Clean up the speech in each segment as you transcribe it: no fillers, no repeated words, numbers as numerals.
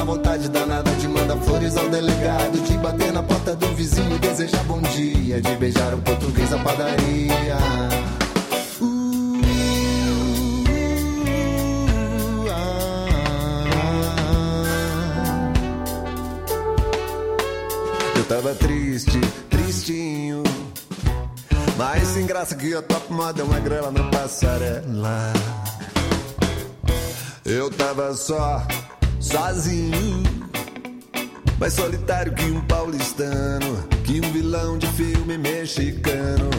vontade danada de mandar flores ao delegado, de bater na porta do vizinho e desejar bom dia, de beijar o português na padaria. Eu tava triste, tristinho, mas sem graça que a top moda é uma grela na passarela. Eu tava sozinho, mais solitário que um paulistano, que um vilão de filme mexicano.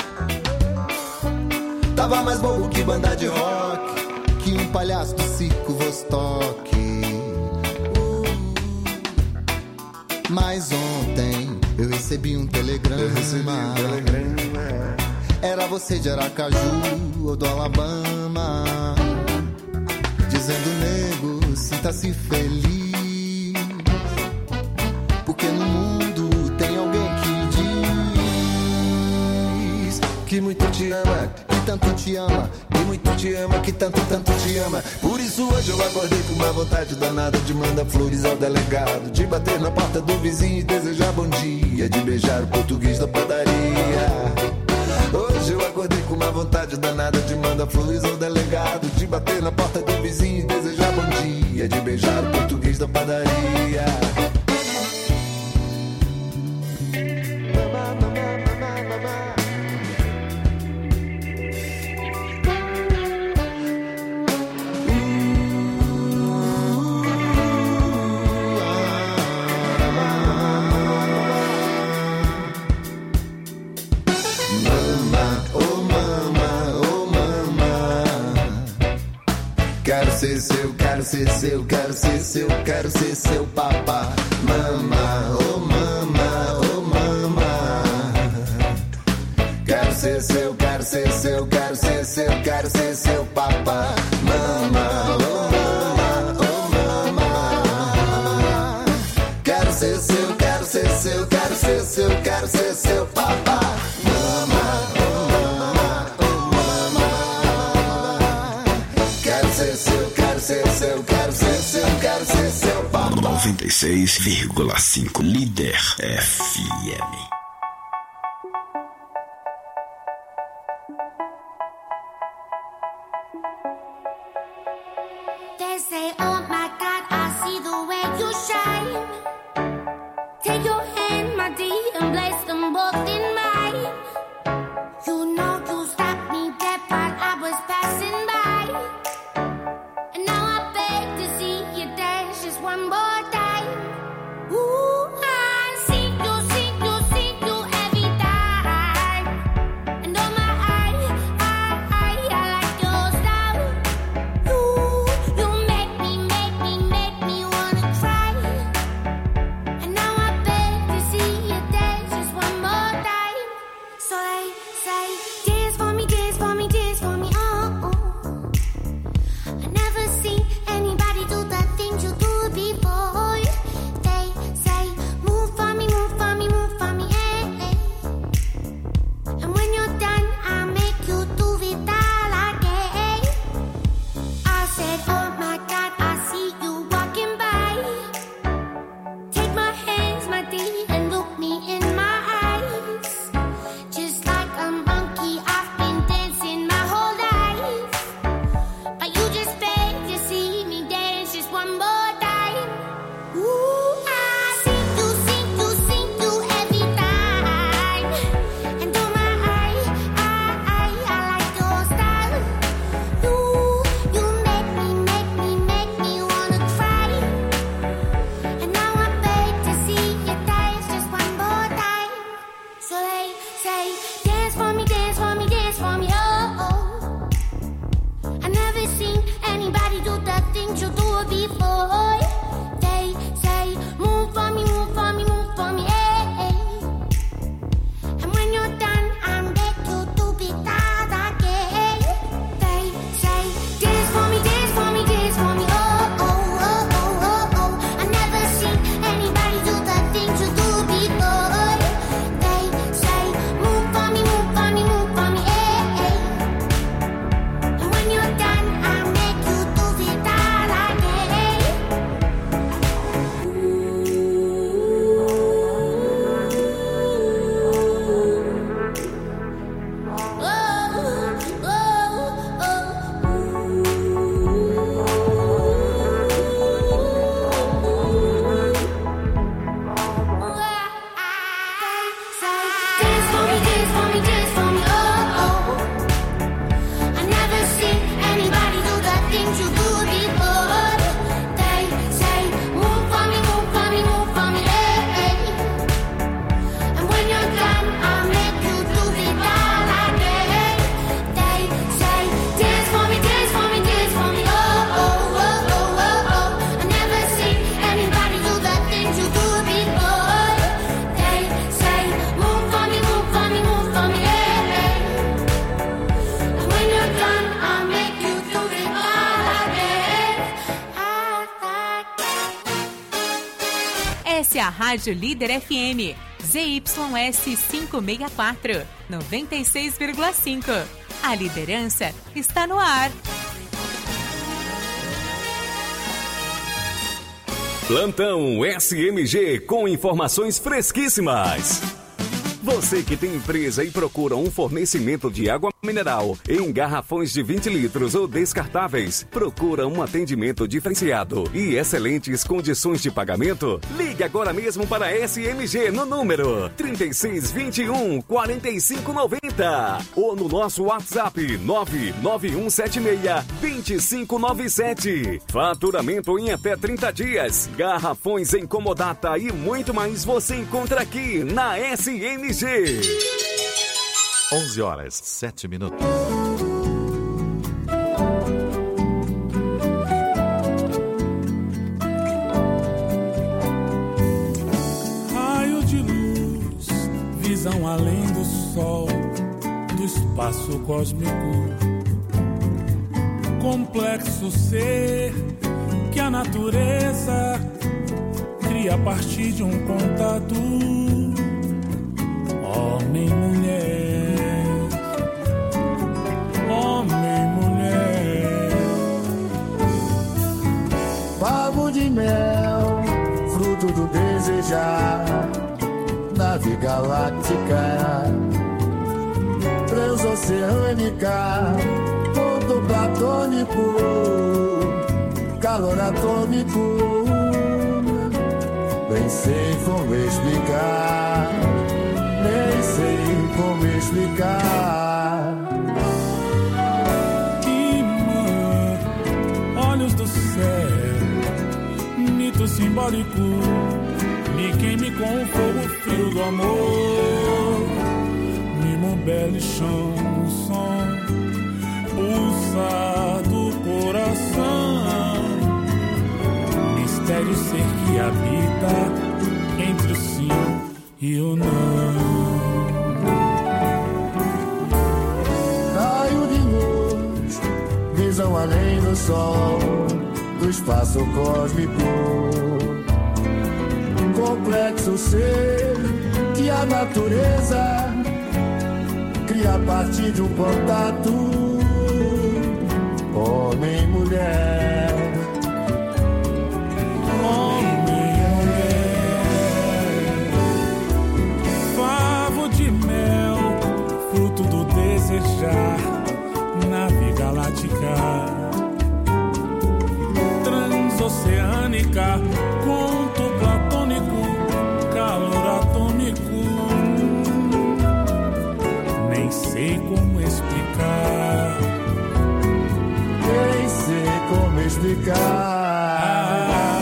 Tava mais bobo que banda de rock, que um palhaço do circo Vostok. Mas ontem eu recebi um telegrama. Era você de Aracaju ou do Alabama, dizendo: nego, sinta-se feliz, porque no mundo tem alguém que diz que muito te ama, que tanto te ama, que muito te ama, que tanto te ama. Por isso hoje eu acordei com uma vontade danada de mandar flores ao delegado, de bater na porta do vizinho e desejar bom dia, de beijar o português da padaria. Hoje eu acordei com uma vontade danada de mandar flores ao delegado, de bater na porta do vizinho e desejar bom dia, de beijar o português da padaria. Quero ser seu, quero ser seu, quero ser seu, quero ser seu papá. Mama, oh mama, oh mama. Quero ser seu, quero ser seu, quero ser seu, quero ser seu papá. Mama, oh mama, oh mama. Quero ser seu, quero ser seu, quero ser seu, quero ser seu papá. Eu quero ser seu, quero ser seu papai. 96,5 Líder FM. They say, oh my God, I see the way you shine. Take your hand, my dear, and place them both in mine. You know you stopped me dead while I was passing by. One more time. Ooh, I see you every time. And oh my, I like your style. You make me wanna cry. And now I beg to see you dance just one more time. So they say, dance for me, dance for me, dance for me, oh, oh. I never seen anybody do the things you do before. Essa é a Rádio Líder FM, ZYS 564, 96,5. A liderança está no ar. Plantão SMG com informações fresquíssimas. Você que tem empresa e procura um fornecimento de água mineral em garrafões de 20 litros ou descartáveis, procura um atendimento diferenciado e excelentes condições de pagamento? Ligue agora mesmo para a SMG no número 3621-4590 ou no nosso WhatsApp 99176-2597. Faturamento em até 30 dias, garrafões em comodata e muito mais você encontra aqui na SMG. 11h07. Raio de luz, visão além do sol, do espaço cósmico. Complexo ser que a natureza cria a partir de um contato. Homem, mulher, homem, mulher. Favo de mel, fruto do desejar, nave galáctica, transoceânica, ponto platônico, calor atômico. Nem sei como explicar. Nem sei como explicar. Imã, olhos do céu, mito simbólico, me queime com o fogo frio do amor. Mimo belo chão, som, pulsa do coração. Mistério ser que habita entre o sim e o não. Raio de luz, visão além do sol, do espaço cósmico. Complexo ser que a natureza cria a partir de um contato. Homem, mulher. Desejar, nave galáctica, transoceânica, conto platônico, calor atômico. Nem sei como explicar. Nem sei como explicar.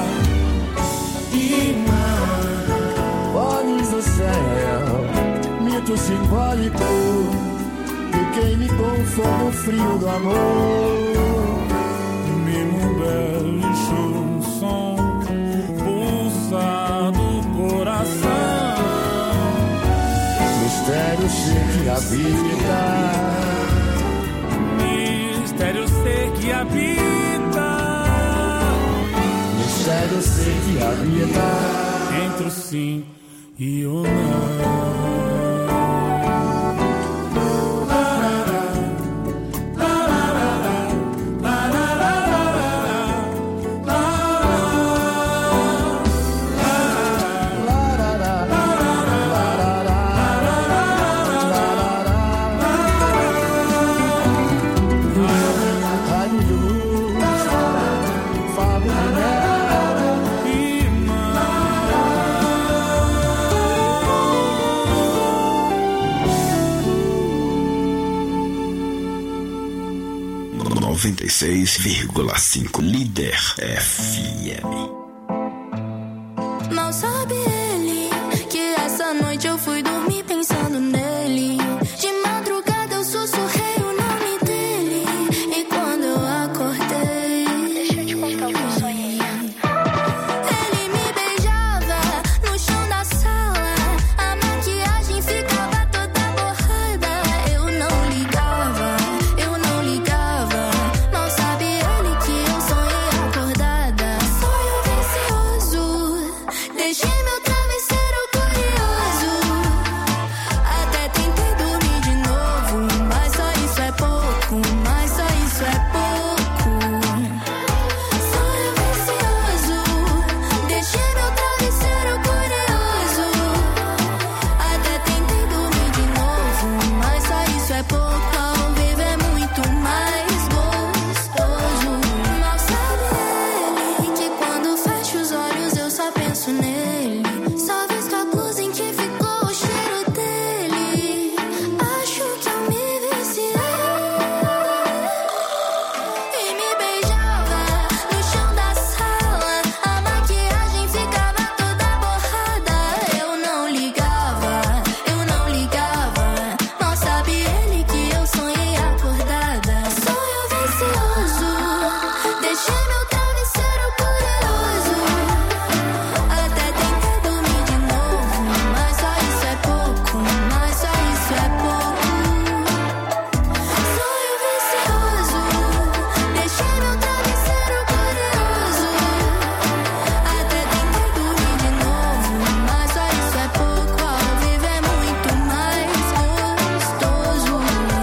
Imã, olhos do céu, mito simbólico, queime com o fogo frio do amor. Mimo belo som, pulsa do coração. Mistério ser que habita. Mistério ser que habita. Mistério ser que habita. Entre o sim e o não. noventa e 96,5 Líder FM. Mal sabe ele que essa noite eu fui dormir pensando nele. De madrugada eu sussurrei o nome dele. E quando eu acordei, deixa eu te contar o que eu sonhei. Ele me beijava no chão da sala. A maquiagem ficava toda borrada. Eu não ligava. Mal sabe ele que eu sonhei acordada. Sonho vicioso. Deixei meu travesseiro curioso. Até tentei dormir de novo, mas só isso é pouco, mas só isso é pouco. Sonho vicioso. Deixei meu travesseiro curioso. Até tentei dormir de novo, mas só isso é pouco. Ao vivo é muito mais gostoso. Mal sabe ele que quando fecho os olhos eu só penso nele. Só visto a blusa em que ficou o cheiro dele. Acho que eu me viciei. E me beijava no chão da sala. A maquiagem ficava toda borrada. Eu não ligava, eu não ligava. Mal sabe ele que eu sonhei acordada. Sonho vicioso. Deixei meu travesseiro curioso. Até tentei dormir de novo, mas só isso é pouco, mas só isso é pouco. Sonho vicioso. Deixei meu travesseiro curioso. Até tentei dormir de novo, mas só isso é pouco. Ao vivo é muito mais gostoso.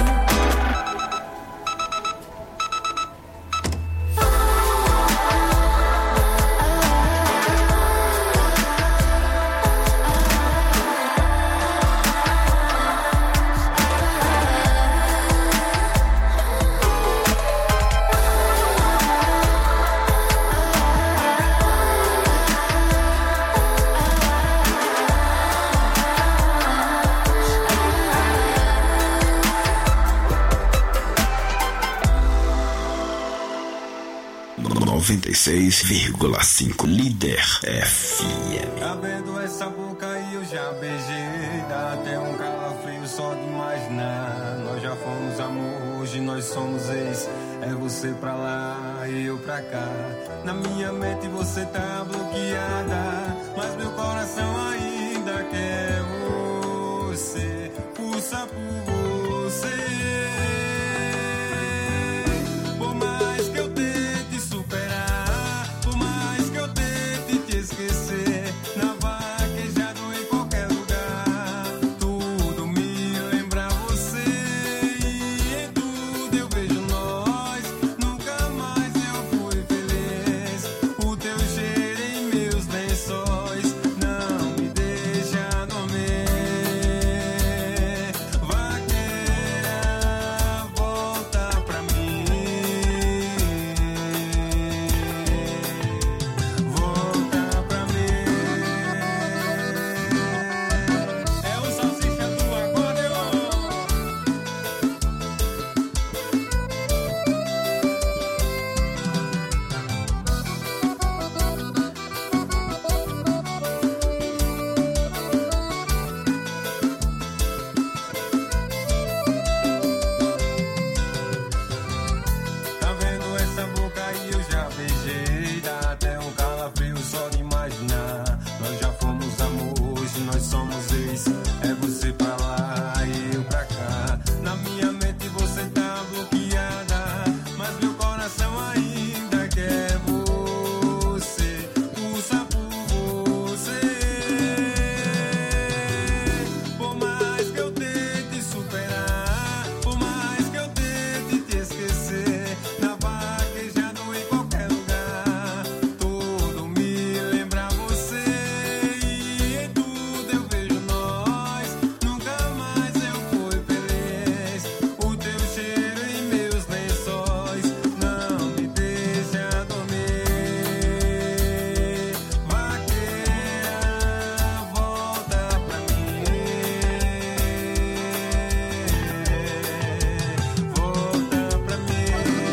96,5 Líder FM. Tá vendo essa boca aí, eu já beijei. Dá até um calafrio só de imaginar. Nós já fomos amor, hoje nós somos ex. É você pra lá e eu pra cá. Na minha mente você tá bloqueada, mas meu coração ainda quer você. Pulsa por você. Por mais que eu tente superar, por mais que eu tente te esquecer, na vaquejada ou em qualquer lugar, tudo me lembra você. E em tudo eu vejo nós, nunca mais eu fui feliz. O teu cheiro em meus lençóis não me deixa dormir. Vaqueira, volta pra mim. Volta pra mim. É o salsicha do acordeon. Tá vendo essa boca aí, eu já beijei. Dá até um calafrio só de imaginar. Nós já fomos amor, hoje nós somos ex. É você pra lá e eu pra cá. Na minha mente você tá bloqueada, mas meu coração ainda quer você. Pulsa por você. Por mais que eu tente superar, por mais que eu tente te esquecer, na vaquejada ou em qualquer lugar, tudo me lembra você. E em tudo eu vejo nós, nunca mais eu fui feliz. O teu cheiro em meus lençóis não me deixa dormir. Vaqueira, volta pra mim. Volta pra mim.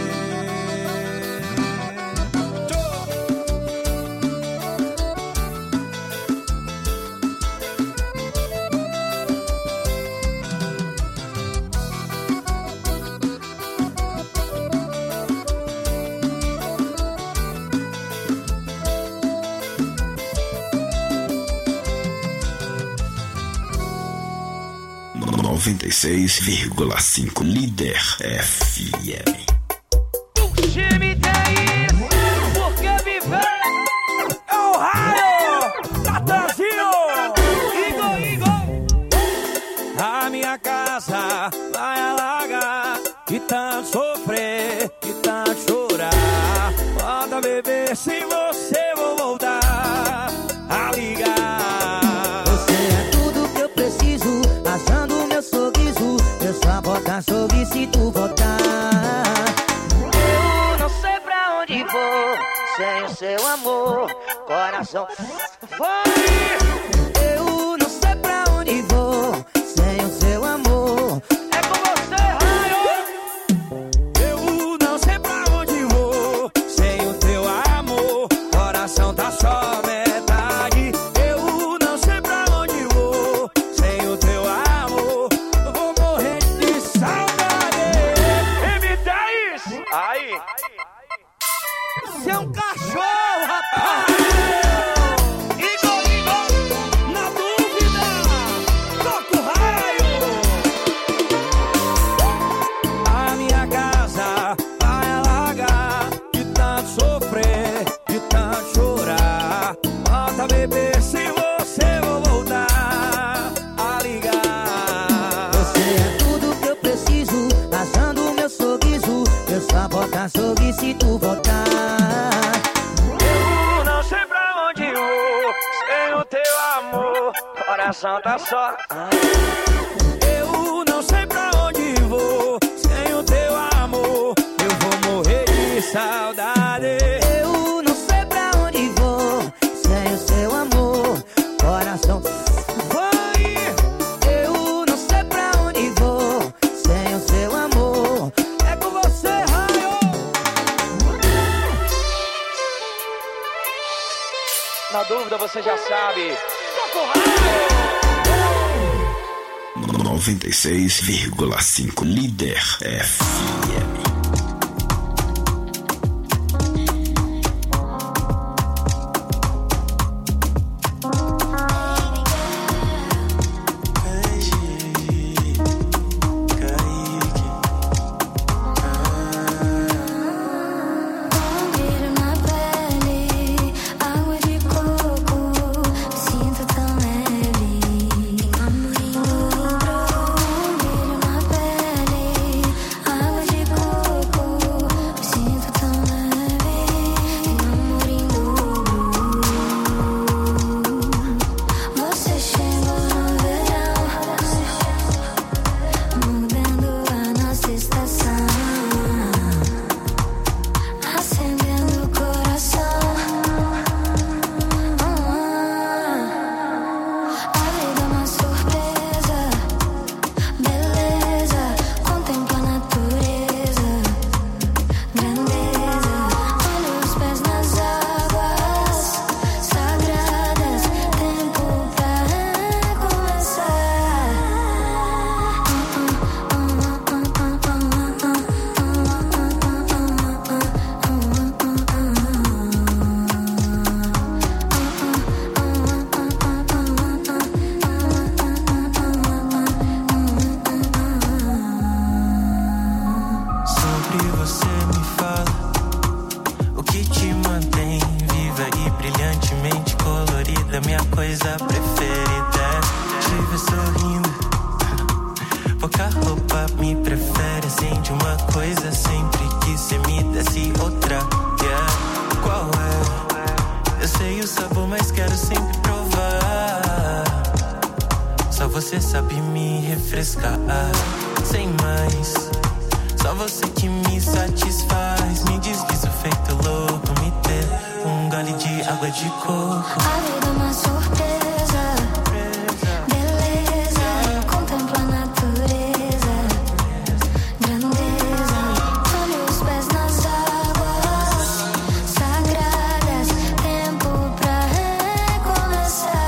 No 96,5 Líder FM. Time tem isso, porque viver é o raio. Tá açougue se tu voltar. Eu não sei pra onde vou sem o seu amor, coração. Vai! Eu não sei pra onde vou sem o seu amor. É com você, raio! Eu não sei pra onde vou sem o teu amor, coração tá só metade. Eu não sei pra onde vou sem o teu amor, eu vou morrer de saudade. M10! Aí! Você é um cachorro, rapaz! Na dúvida, toca o raio! A minha casa vai alagar de tanto sofrer, de tanto chorar. Volta, bebê, se você vou voltar a ligar. Você é tudo que eu preciso, passando o meu sorriso. Eu só boto açougue se tu voltar. Eu não sei pra onde vou sem o teu amor, coração tá só. Eu não sei pra onde vou sem o teu amor, eu vou morrer de saudade. Eu não sei pra onde vou sem o seu amor, coração. Vai! Eu não sei pra onde vou sem o seu amor. É com você, raio! Na dúvida você já sabe. Toca o raio! 96,5 Líder FM. Bombeiro na pele, água de coco, me sinto tão leve. Bombeiro na pele, água de coco, me sinto tão leve. Amor em dobro. Você chegou no verão, mudando a nossa estação. Acendendo o coração. A vida é uma surpresa. Beleza, contempla a natureza. Grandeza, olha os pés nas águas sagradas. Tempo pra recomeçar. Sobre você me fala o que te mantém viva e brilhantemente colorida, minha coisa preferida. Te ver sorrindo, pouca roupa me prefere. Acende uma coisa sempre que cê me desse outra. Yeah. Qual é? Eu sei o sabor, mas quero sempre provar. Só você sabe me refrescar. Sem mais, só você que me satisfaz. Me deslizo feito louco, me dê um gole de água de coco. A vida é uma surpresa. Beleza, contempla a natureza. Grandeza, olha os pés nas águas sagradas. Tempo pra recomeçar.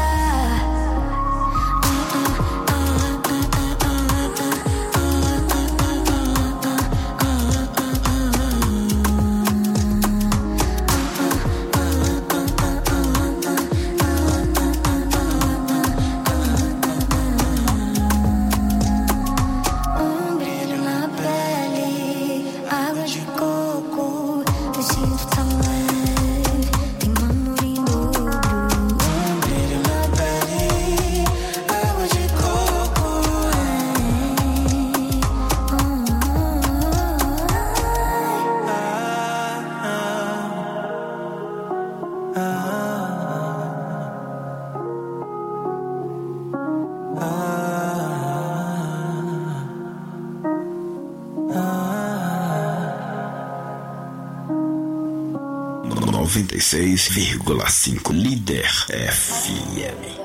96,5 Líder FM.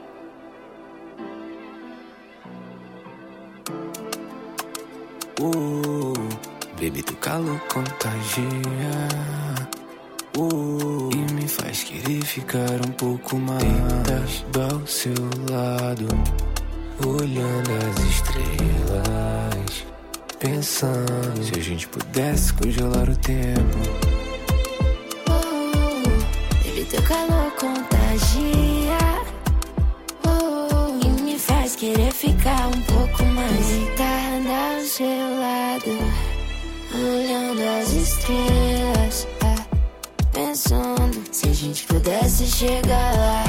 Baby, tu calor contagia. E me faz querer ficar um pouco mais ao seu lado, olhando as estrelas, pensando se a gente pudesse congelar o tempo. Baby, teu calor contagia. E me faz querer ficar um pouco mais deitada ao seu lado, olhando as estrelas, pensando se a gente pudesse chegar lá.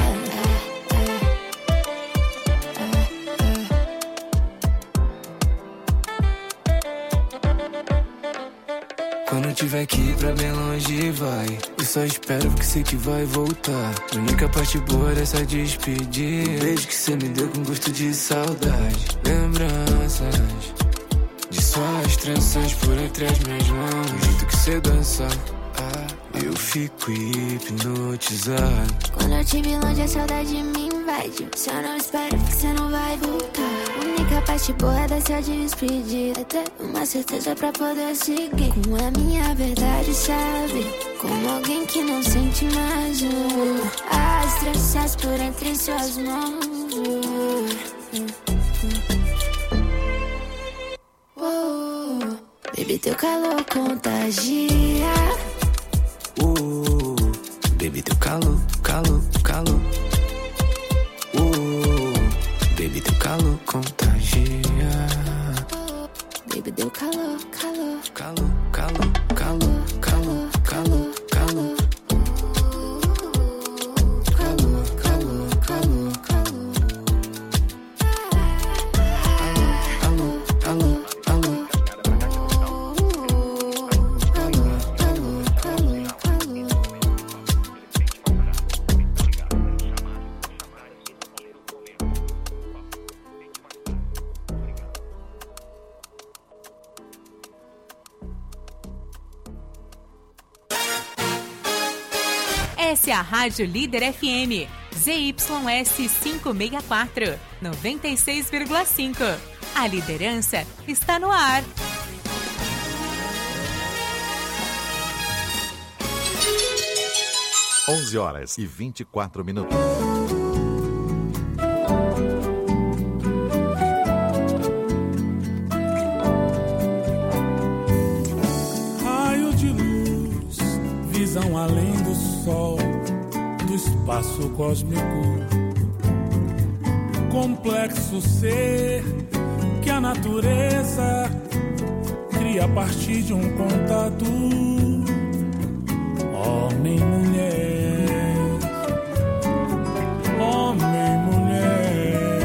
Quando eu tiver que ir pra bem longe, vai. Eu só espero porque sei que vai voltar. A única parte boa dessa despedida, um beijo que cê me deu com gosto de saudade. Lembranças de suas tranças por entre as minhas mãos, o jeito que cê dança, eu fico hipnotizado. Quando eu te vi longe, a saudade me invade. Se eu não espero, porque você não vai voltar. A única parte boa dessa despedida é ter uma certeza pra poder seguir com a minha verdade, sabe? Como alguém que não sente mais as tranças por entre suas mãos. Baby, teu calor contagia. Baby, teu calor, calor, calor. Baby, teu calor contagia. Baby, teu calor, calor. Calor, calor, calor, calor, calor, calor. Calor, calor, calor, calor. Alô, alô, alô. Essa é a Rádio Líder FM, ZYS 564, 96,5. A liderança está no ar. Onze horas e 24 minutos. Raio de luz, visão além do sol, do espaço cósmico. Complexo ser que a natureza cria a partir de um contato. Homem e mulher, homem e mulher.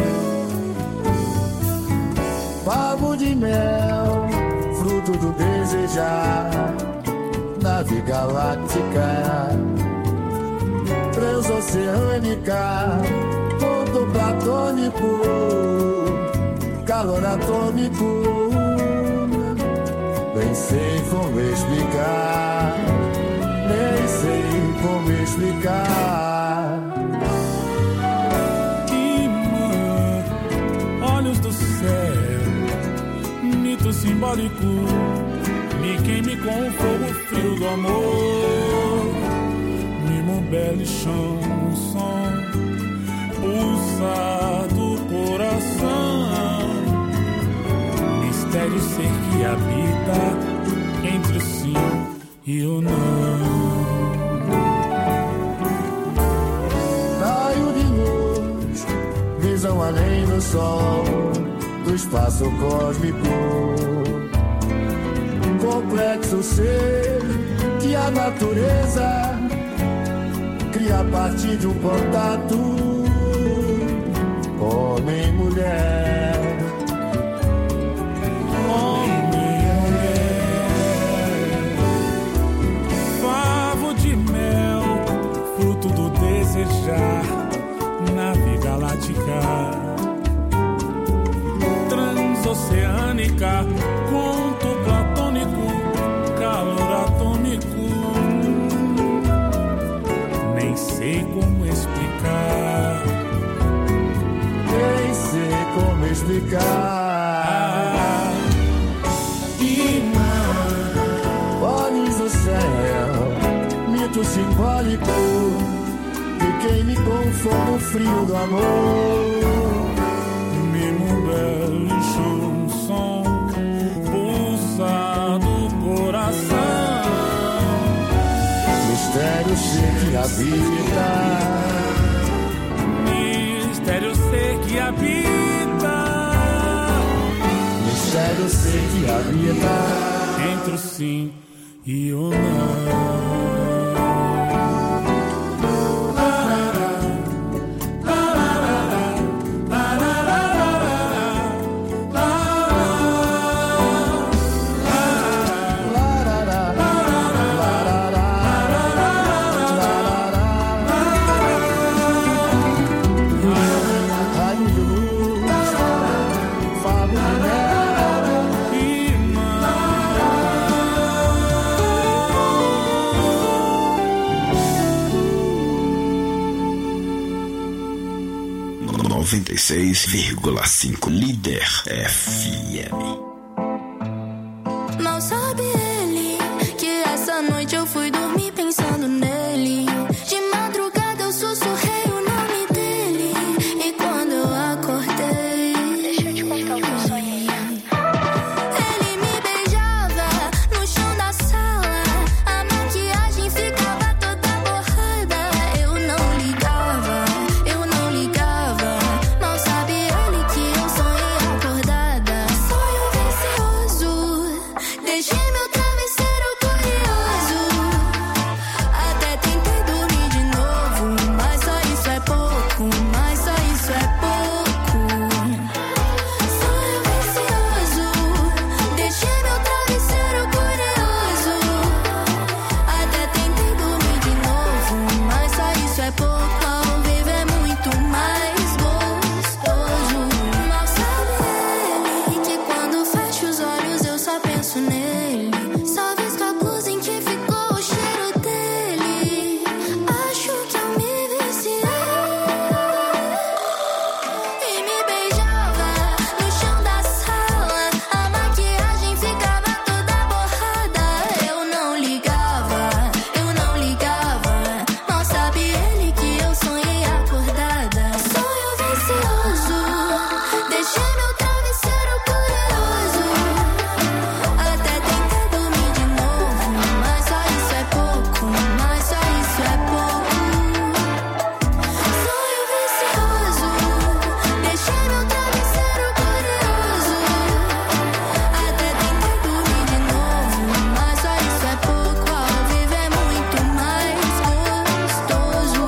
Favo de mel, fruto do desejar, nave galáctica, transoceânica, ponto platônico, calor atômico. Nem sei como explicar, nem sei como explicar. Imã, olhos do céu, mito simbólico, me queime com o fogo frio do amor. Mimo belichão, um som, pulsar do coração. Mistério ser que habita entre o sim e o não. Raio de luz, visão além do sol, do espaço cósmico. Complexo ser que a natureza cria a partir de um contato. Homem e mulher, Homem e mulher, favo de mel, fruto do desejar, nave galáctica, transoceânica, conto platônico, calor atômico. explicar. Nem sei como explicar. Imã, olhos do céu, mito simbólico de quem me consome o frio do amor. mimo belo enxou um som, pulsa do coração. Mistério sei que habita, mistério sei que habita, mistério sei que habita entre o sim e o não. Noventa e 96,5 Líder FM. Mal sabe ele que essa noite eu fui dormir pensando nele. De madrugada eu sussurrei o nome dele. E quando eu acordei, deixa eu te contar o que eu sonhei. Ele me beijava no chão da sala. A maquiagem ficava toda borrada. Eu não ligava, eu não ligava. Mal sabe ele que eu sonhei acordada. Sonho vicioso, deixei meu travesseiro curioso. Até tentei dormir de novo, mas só isso é pouco, mas só isso é pouco. Sonho vicioso, deixei meu travesseiro curioso. Até tentei dormir de novo, mas só isso é pouco. Ao vivo é muito mais gostoso. Mal sabe ele que quando fecho os olhos eu só penso nele. Só visto a blusa em que ficou o cheiro dele. Acho que eu me viciei. E me beijava no chão da sala. A maquiagem ficava toda borrada. Eu não ligava, eu não ligava. Mal sabe ele que eu sonhei acordada. Sonho vicioso, deixei meu travesseiro curioso. Até tentei dormir de novo, mas só isso é pouco, mas só isso é pouco. Sonho vicioso, deixei meu travesseiro curioso. Até tentei dormir de novo, mas só isso é pouco. Ao vivo é muito mais gostoso.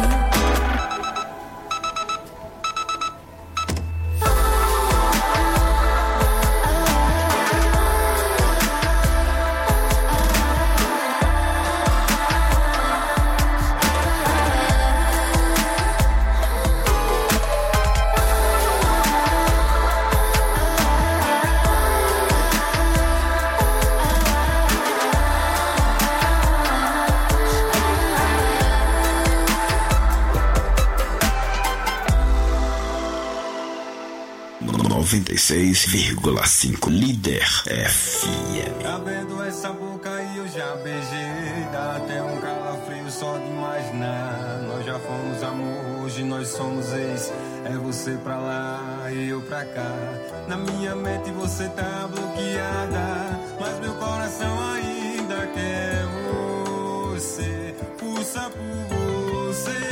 Noventa e 96,5 Líder FM. Tá vendo essa boca aí, eu já beijei. Dá até um calafrio só de imaginar. Nós já fomos amor, hoje nós somos ex. É você pra lá e eu pra cá. Na minha mente você tá bloqueada, mas meu coração ainda quer você. Pulsa por você.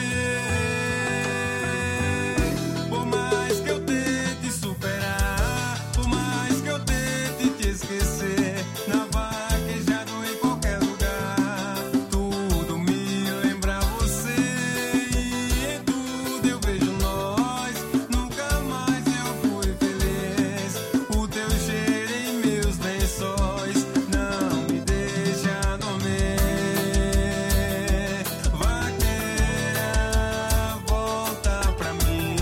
Por mais que eu tente superar, por mais que eu tente te esquecer, na vaquejada ou em qualquer lugar, tudo me lembra você. E em tudo eu vejo nós, nunca mais eu fui feliz. O teu cheiro em meus lençóis não me deixa dormir. Vaqueira, volta pra mim.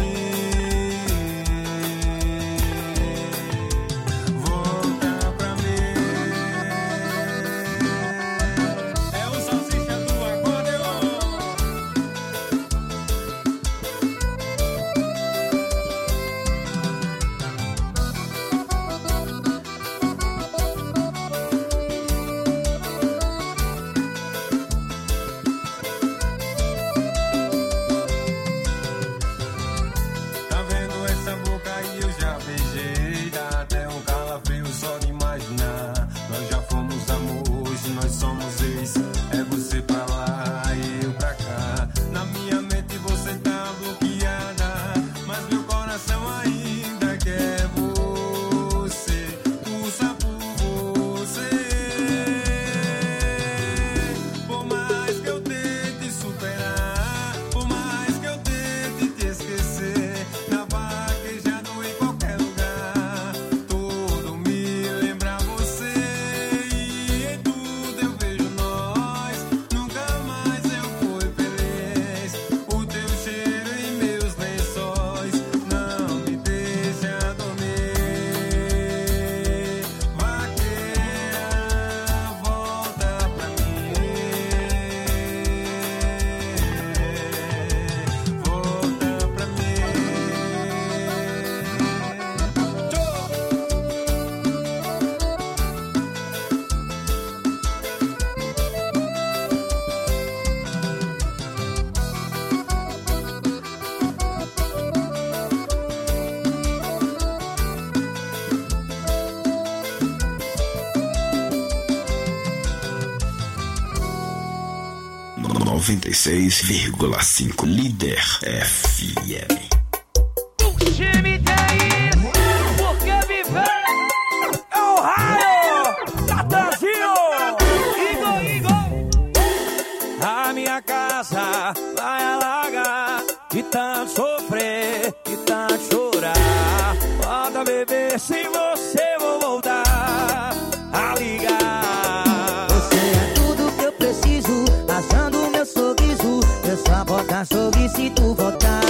Volta pra mim. É o salsicha do acordeon. 96,5 Líder FM. Time 10, porque viver é o raio, Natanzinho, Igor. A minha casa vai alagar, de tanto sofrer, de tanto chorar. Volta, bebê, sem você vou voltar a ligar. Você é tudo que eu preciso, achando o meu sorriso. Eu só botar sorriso se tu voltar.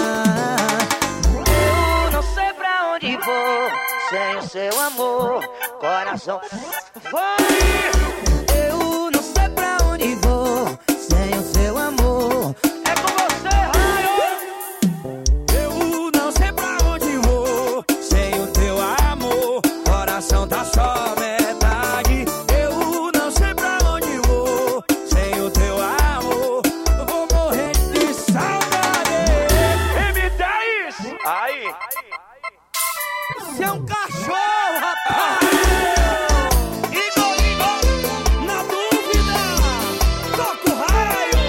Eu não sei pra onde vou sem o seu amor, coração. Vai! Eu não sei pra onde vou sem o seu amor. É com você, raio. Eu não sei pra onde vou sem o teu amor, coração tá só metade. Eu não sei pra onde vou sem o teu amor, eu vou morrer de saudade. M10, aí. Você é um cachorro, rapaz. Igor, na dúvida, toca o raio.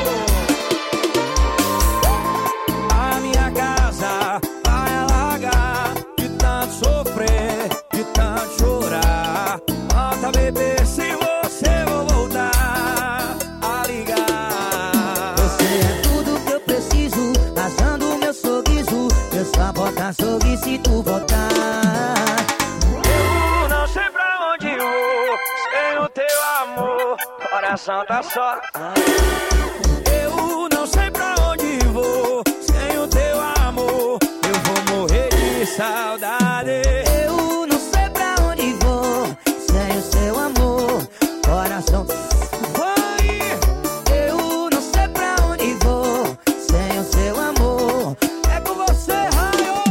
A minha casa vai alagar, de tanto sofrer, de tanto chorar. Volta, bebê, sem você vou voltar a ligar. Você é tudo que eu preciso, achando o meu sorriso. Eu só botar sorriso se tu voltar. Eu não sei pra onde vou sem o teu amor, coração tá só. Eu não sei pra onde vou sem o teu amor, eu vou morrer de saudade. Eu não sei pra onde vou sem o seu amor, coração. Vai! Eu não sei pra onde vou sem o seu amor. É com você, raio.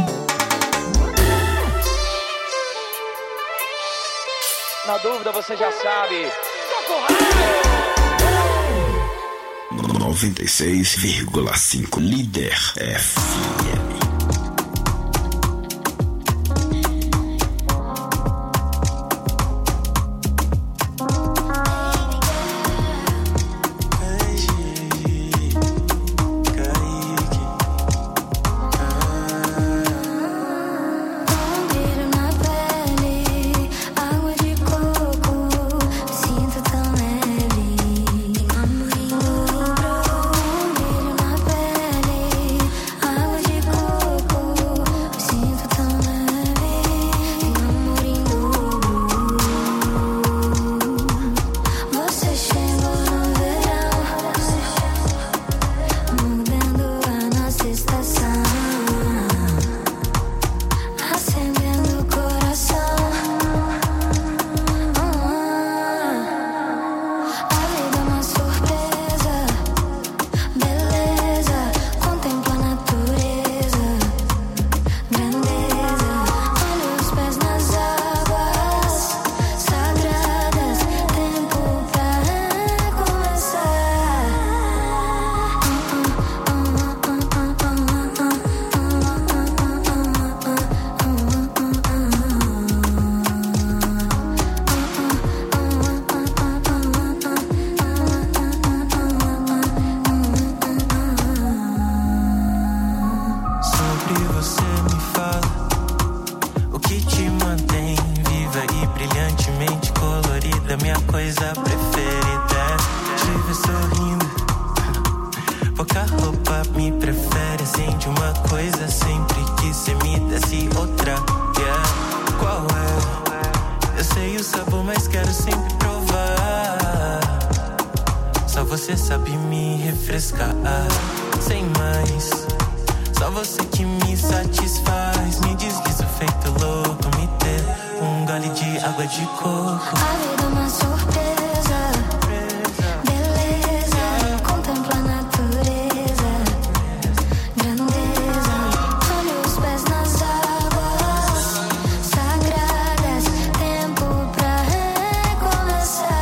Na dúvida você já sabe. Toca o raio. 96,5 Líder FM. Bombeiro na pele, água de coco, me sinto tão leve. Bombeiro na pele, água de coco, me sinto tão leve. Amor em dobro. Você chegou no verão, mudando a nossa estação. Acendendo o coração. A vida é uma surpresa. Beleza, contempla a natureza. Grandeza, olha os pés nas águas sagradas. Tempo pra recomeçar. Sobre você me fala o que te mantém viva e brilhantemente colorida. Minha coisa preferida é te ver sorrindo. Pouca roupa me prefere, acende uma coisa sempre que cê me desce outra. Yeah. Qual é? Eu sei o sabor, mas quero sempre provar. Só você sabe me refrescar. Sem mais, só você que me satisfaz. Me deslizo feito louco, me dê um gole de água de coco. A vida é uma surpresa. Beleza, contempla a natureza. Grandeza, olha os pés nas águas sagradas. Tempo pra recomeçar.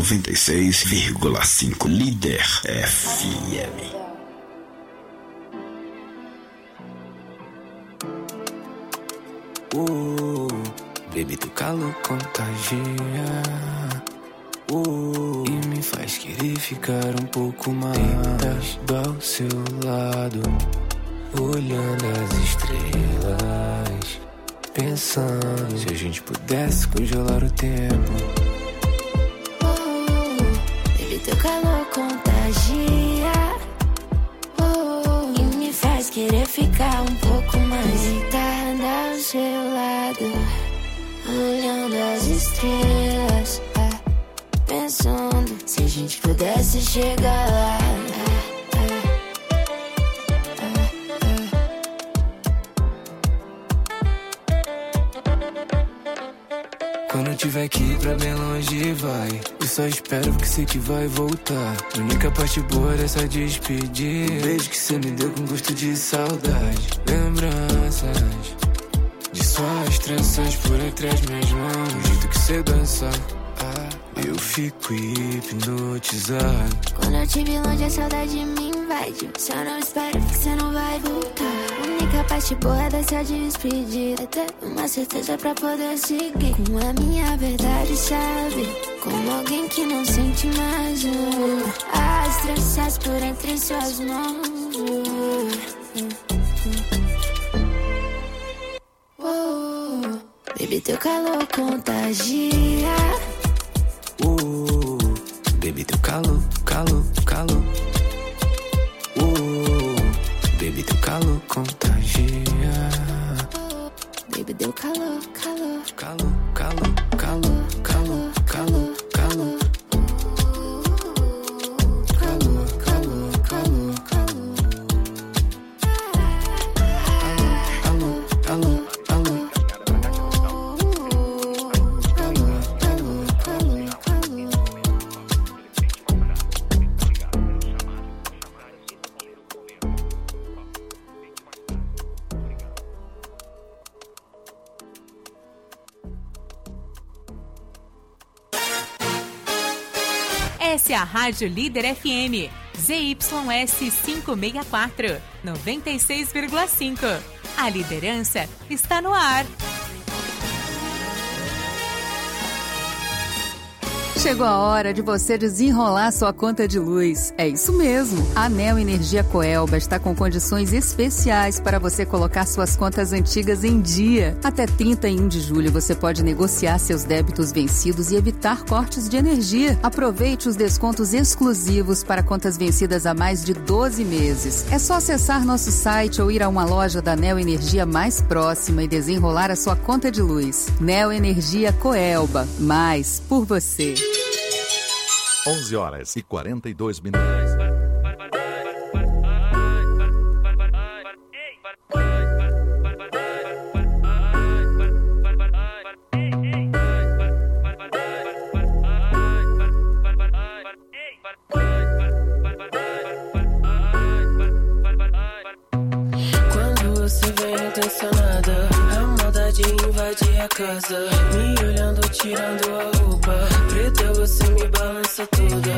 96,5 Líder FM. Baby, teu calor contagia. E me faz querer ficar um pouco mais ao seu lado, olhando as estrelas, pensando se a gente pudesse congelar o tempo. Baby, teu calor contagia. E me faz querer ficar um pouco mais deitada ao seu lado, olhando as estrelas, pensando se a gente pudesse chegar lá. Quando eu tiver que ir pra bem longe, vai. Eu só espero porque sei que vai voltar. A única parte boa dessa despedida, o beijo que cê me deu com gosto de saudade. Lembranças de suas tranças por entre as minhas mãos, o jeito que cê dança, eu fico hipnotizado. Quando eu te vi longe, a saudade me invade. Se eu não espero, porque você não vai voltar. A única parte boa dessa despedida é ter uma certeza pra poder seguir com a minha verdade, sabe? Como alguém que não sente mais as tranças por entre suas mãos. Baby, teu calor contagia. Baby, teu calor. Baby, teu calor contagia. Baby, deu calor. Essa é a Rádio Líder FM, ZYS 564, 96,5. A liderança está no ar. Chegou a hora de você desenrolar sua conta de luz. É isso mesmo. A Neo Energia Coelba está com condições especiais para você colocar suas contas antigas em dia. Até 31 de julho você pode negociar seus débitos vencidos e evitar cortes de energia. Aproveite os descontos exclusivos para contas vencidas há mais de 12 meses. É só acessar nosso site ou ir a uma loja da Neo Energia mais próxima e desenrolar a sua conta de luz. Neo Energia Coelba. Mais por você. 11h42. Quando você vem intencionada, a maldade invade a casa, me olhando, tirando a roupa. Preta, você me balança toda.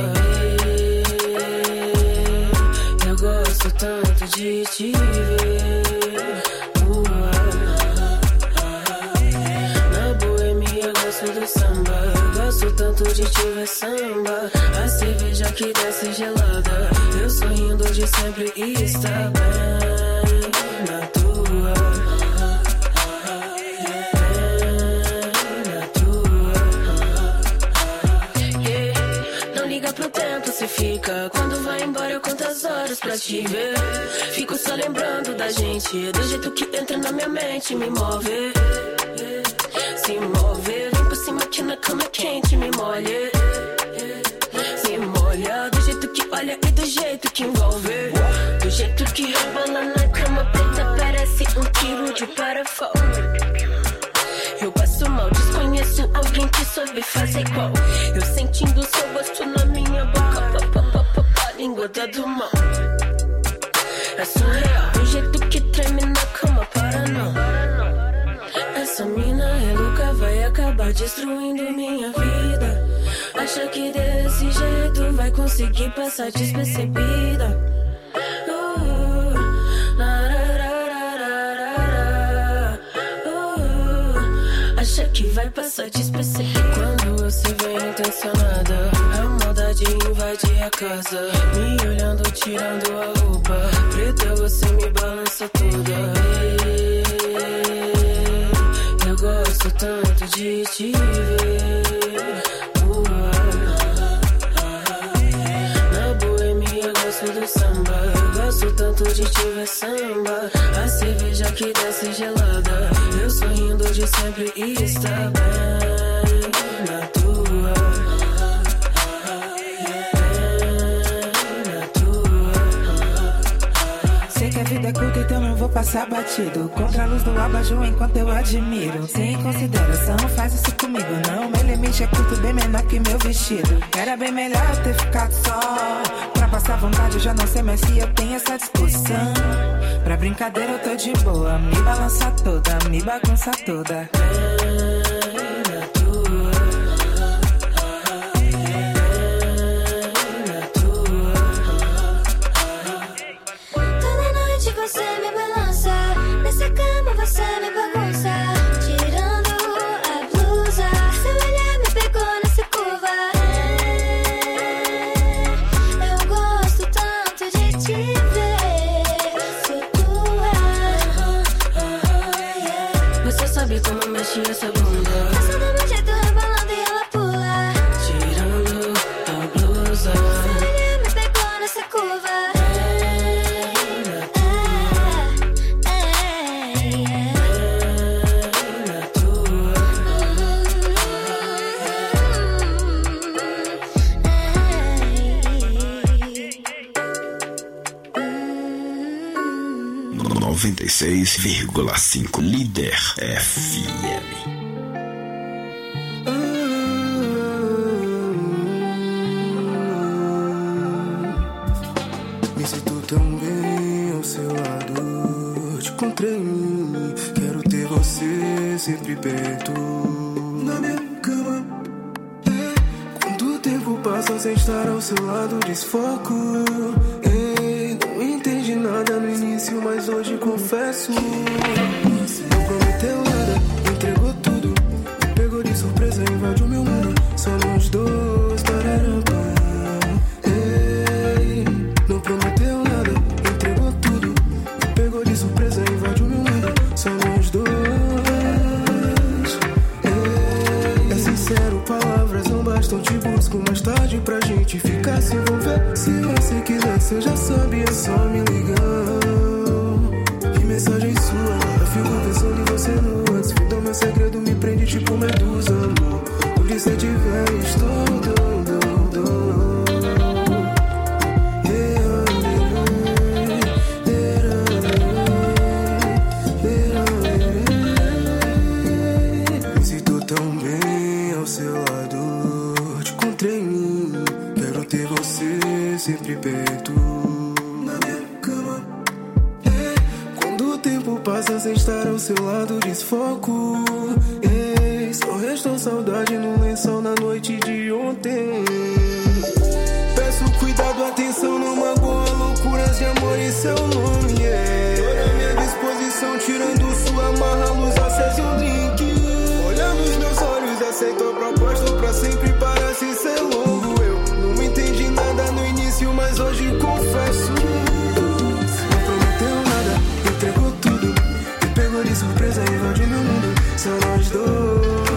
Eu gosto tanto de te ver. Na boemia gosto do samba, gosto tanto de te ver samba. A cerveja que desce gelada, eu sorrindo de sempre está bem na tua. Pro tempo se fica, quando vai embora eu conto as horas pra te ver. Fico só lembrando da gente, do jeito que entra na minha mente, me move, se move. Vem por cima que na cama quente me molha, se molha. Do jeito que olha e do jeito que envolve, do jeito que rebola na cama preta, parece 1 quilo de parafuso. Eu passo mal, desconheço alguém que soube fazer igual. Eu sentindo seu gosto na minha boca, língua da do mal. É surreal, do jeito que treme na cama, para não. Essa mina é louca, vai acabar destruindo minha vida. Acha que desse jeito vai conseguir passar despercebida? Acha que vai passar despercebida? Quando você vem intencionada, a maldade invade a casa, me olhando, tirando a roupa preta, você me balança toda. Eu gosto tanto de te ver. Na boemia gosto do samba, gosto tanto de te ver samba. A cerveja que desce gelada, eu sorrindo de sempre está bem na tua. Sei que a vida é curta, então não vou passar batido. Contra a luz do abajur enquanto eu admiro. Sem consideração, faz isso comigo não. Meu limite é curto, bem menor que meu vestido. Era bem melhor eu ter ficado só. Pra passar vontade, eu já não sei mais se eu tenho essa disposição. Pra brincadeira eu tô de boa, me balança toda, me bagunça toda. Você me balança, nessa cama você me bagunça, tirando a blusa, seu olhar me pegou nessa curva. Eu gosto tanto de te ver, sou tua. Você sabe como mexe essa bunda, Passa do meu jeito rebolando e ela pula, tirando a blusa. seu olhar me pegou nessa curva. No 96,5 Líder FM. Me sinto tão bem ao seu lado. Te encontrei em mim. Quero ter você sempre perto. Na minha cama. Quando o tempo passa sem estar ao seu lado, desfoco. Não entendi nada no início, mas hoje confesso. Não prometeu nada, entregou tudo. Me pegou de surpresa, invadiu meu mundo. Só nós dois, tararapá. Não prometeu nada, entregou tudo. Me pegou de surpresa, invadiu meu mundo. Só nós dois. É sincero, palavras não bastam. Te busco mais tarde pra gente ficar se envolver. Se você quiser, você já sabe, é só me ligar. Que mensagem sua, eu fico pensando em você no antes. Findou meu segredo, me prende tipo medusa, amor. Onde você tiver, estou me sinto tão bem ao seu lado. Te encontrei em mim. Quero ter você sempre perto. Na minha cama. Quando o tempo passa sem estar ao seu lado, desfoco. Só restou saudade no lençol na noite de ontem. Peço cuidado, atenção, não magoa. Loucuras de amor em seu nome. Tô na minha disposição, tirando sua amarra, luz acesa e um drink. Olhando os meus olhos, aceito a proposta pra sempre, parece ser longo. Eu não entendi nada no início, mas hoje confesso. Não prometeu nada, entregou tudo. Me pegou de surpresa, invadiu meu mundo. Só nós dois.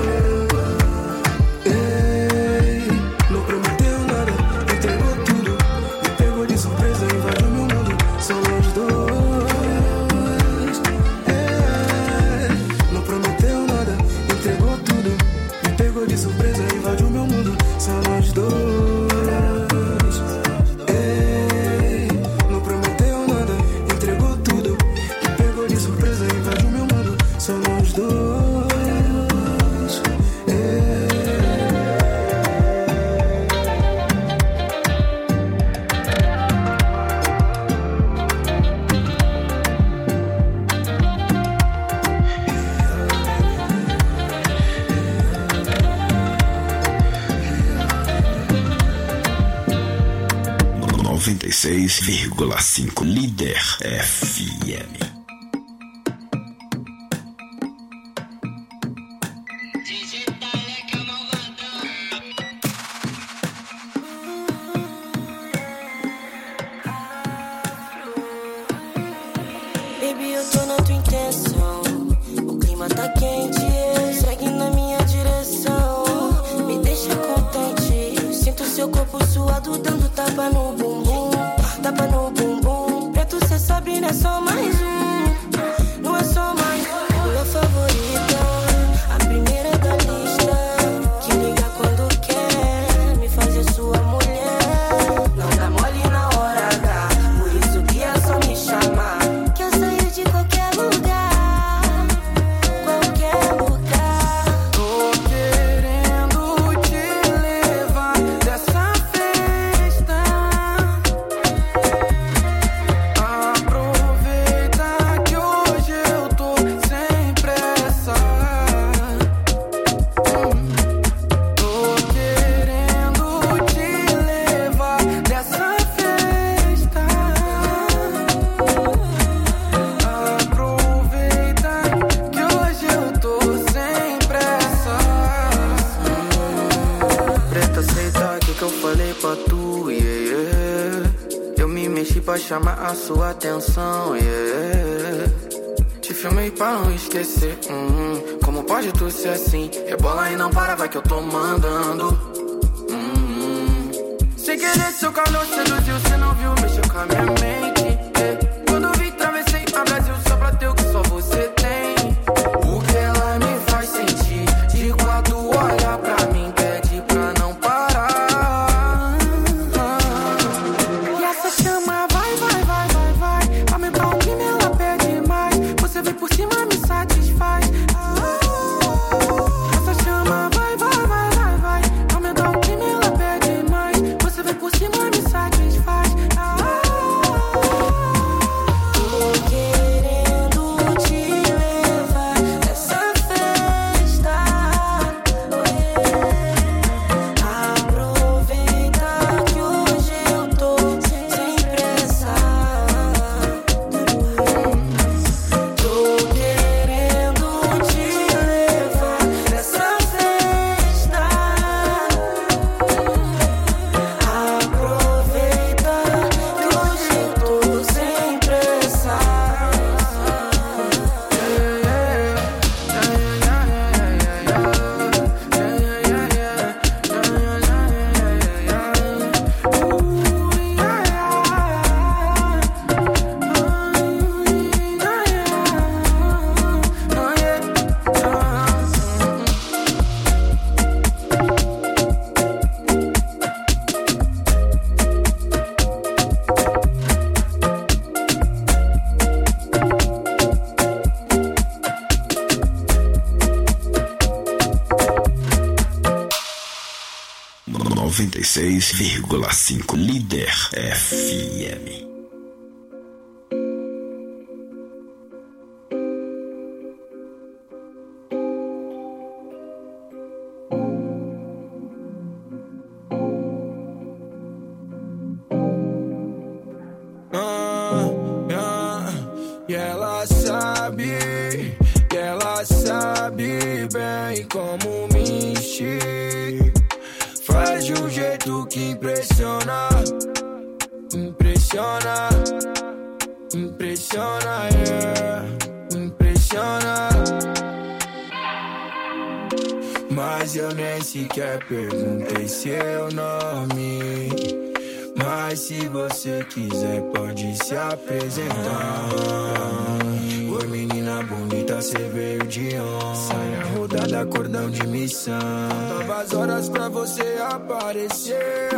Não prometeu nada, entregou tudo. Me pegou de surpresa, invadiu meu mundo. Só nós dois. Não prometeu nada, entregou tudo. Me pegou de surpresa, invadiu meu mundo. Só nós dois. Não prometeu nada, entregou tudo. Me pegou de surpresa, invadiu meu mundo. Só nós dois. 96,5 Líder FM. Baby, eu tô na tua intenção. O clima tá quente, segue na minha direção. Me deixa contente. Sinto seu corpo suado, dando tapa no bumbum. Tapa no bumbum. Preto, cê sabe, não é só mais um. Não é só mais um. Tua favorita, a primeira da lista. Que liga quando quer, me fazer sua mulher. Não dá mole na hora H, por isso que é só me chamar. Que eu saio de qualquer lugar, qualquer lugar. Tô querendo te levar dessa festa. Aproveita que hoje eu tô sem pressa. Tô querendo te levar dessa festa. Aproveita que hoje eu tô sem pressa. Preta, aceita que eu falei pra tu, yeah, yeah. Eu me mexi pra chamar a sua atenção, yeah. Te filmei pra não esquecer, como pode tu ser assim? Rebola e não para, vai que eu tô mandando. Sem querer seu calor seduziu, cê não viu, mexeu com a minha mente, yeah. Quando vi, travessei a Brasil só pra ter o que só você tem. O que ela me faz sentir, de quatro olha pra mim, pede pra não parar. E essa chama vai, vai, vai, vai, vai. Aumenta o clima, ela pede mais. Você vem por cima, me satisfaz. Essa chama vai, vai, vai, vai, vai. Aumenta o clima, ela pede mais. Você vem por cima, me satisfaz. Tô querendo te levar dessa festa. Aproveita que hoje eu tô sem pressa. Tô querendo te levar dessa festa. Aproveita que hoje eu tô sem pressa. Noventa e 96,5 Líder FM. E ela sabe bem como me encher. Faz de um jeito que impressiona, impressiona, impressiona, yeah, impressiona. Mas eu nem sequer perguntei seu nome. Mas se você quiser pode se apresentar. Oi menina bonita, cê veio de onde? Sai a rodada, cordão de missão. Novas horas pra você aparecer.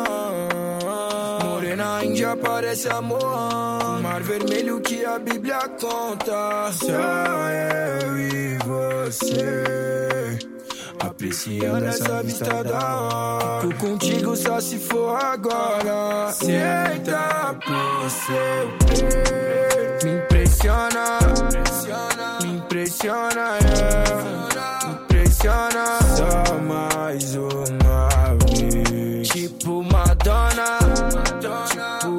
Morena índia parece amor. Mar vermelho que a Bíblia conta. Só eu e você, apreciando essa vista da hora. Tô contigo só se for agora. Senta pro seu peito. Me impressiona, me impressiona, yeah. Me impressiona. Só mais uma vez. Tipo Madonna, tipo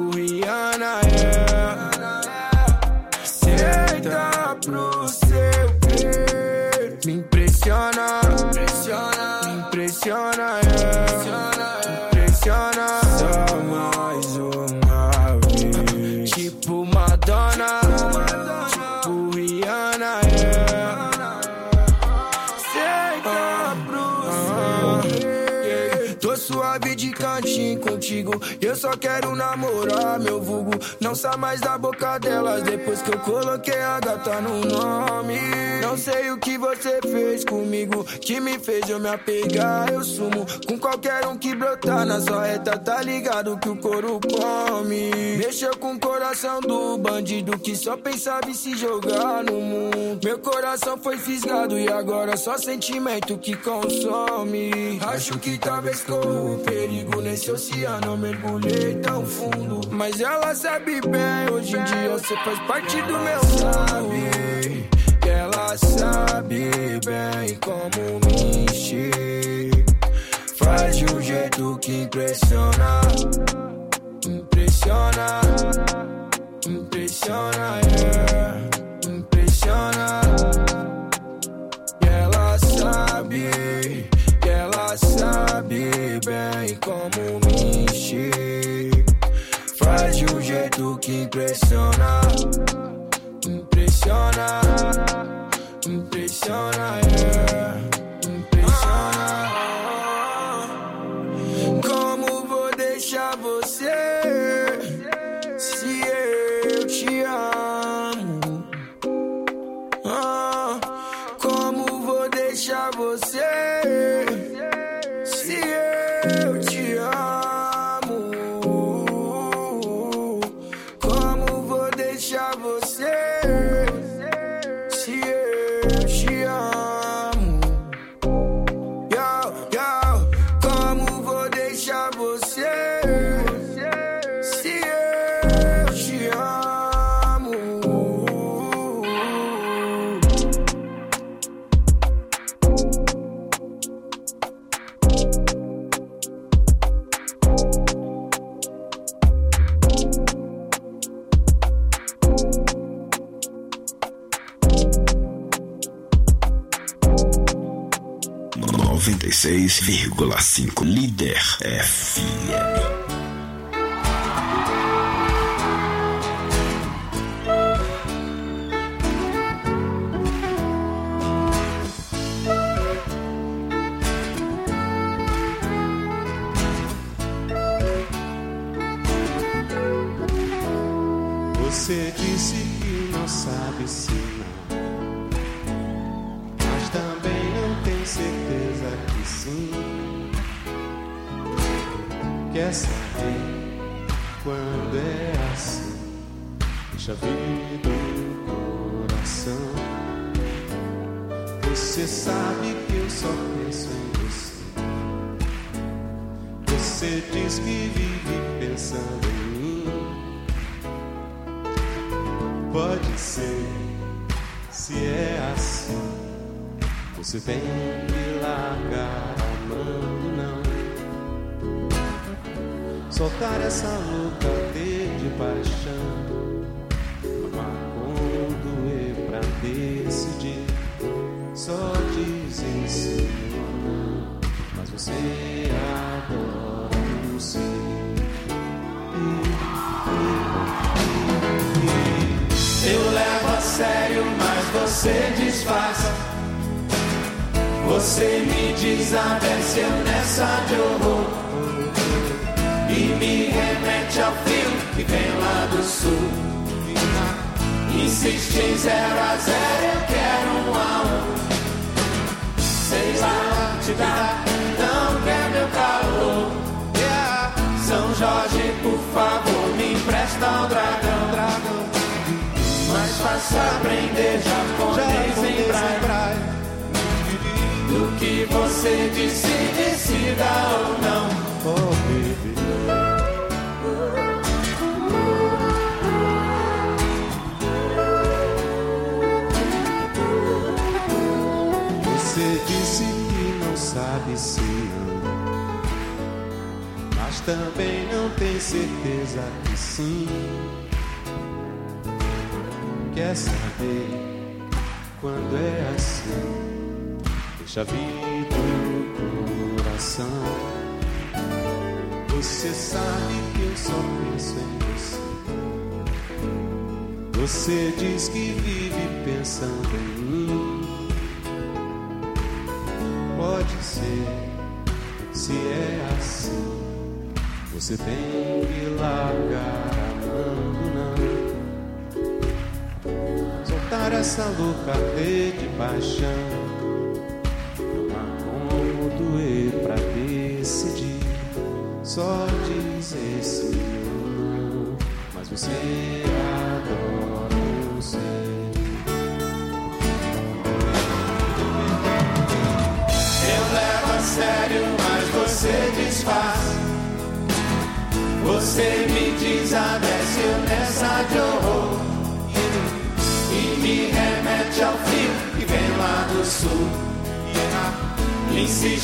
suave de cantinho contigo. Eu só quero namorar, meu vulgo. Não sai mais da boca delas depois que eu coloquei a gata no nome. Não sei o que você fez comigo, que me fez eu me apegar. Eu sumo com qualquer um que brotar na sua reta, tá ligado que o couro come. Mexeu com o coração do bandido que só pensava em se jogar no mundo. Meu coração foi fisgado e agora só sentimento que consome. Acho que talvez corro o perigo nesse oceano, eu mergulhei tão fundo. Mas ela sabe bem, hoje em dia você faz parte do meu sabe. Ela sabe bem como me encher. Faz de um jeito que impressiona. Impressiona. Impressiona, yeah. Impressiona. E ela sabe bem como me encher. Faz de um jeito que impressiona. Impressiona. Impressiona, yeah. Impressiona. Como vou deixar você se eu te amo? Como vou deixar você se eu te amo? Como vou deixar você se eu te amo? Yo, yo, como vou deixar você se eu te amo? Noventa e 96,5 Líder FM. Você disse que não sabe se não, mas também não tem certeza que sim. Quer saber quando é assim? Deixa vir do coração. Você sabe que eu só penso em você. Você diz que vive pensando em mim. Pode ser, se é assim, você tem que largar a mão, não. Soltar essa louca de paixão, amar com doer pra decidir. Só dizer sim ou não, mas você adora o sim. Eu levo a sério, mas você disfarça. Você me desabece nessa de horror e me remete ao frio que vem lá do sul. Insiste em 0 a 0, eu quero 1 a 1. Sei lá te dar, não quer meu calor. São Jorge, por favor, me empresta um dragão. Mais fácil aprender japonês em praia do que você decida ou não. Oh, baby. Você disse que não sabe se não, mas também não tem certeza que sim. Quer saber quando é assim? Deixa vir do coração. Você sabe que eu só penso em você. Você diz que vive pensando em mim. Pode ser, Se é assim, você tem que largar amando, não. Soltar essa louca rede de paixão. Não há como doer pra decidir. Só dizer sim ou não. Mas você adora você. Eu levo a sério, mas você desfaz. Você me desabece nessa de horror e me remete ao frio que vem lá do sul. Insiste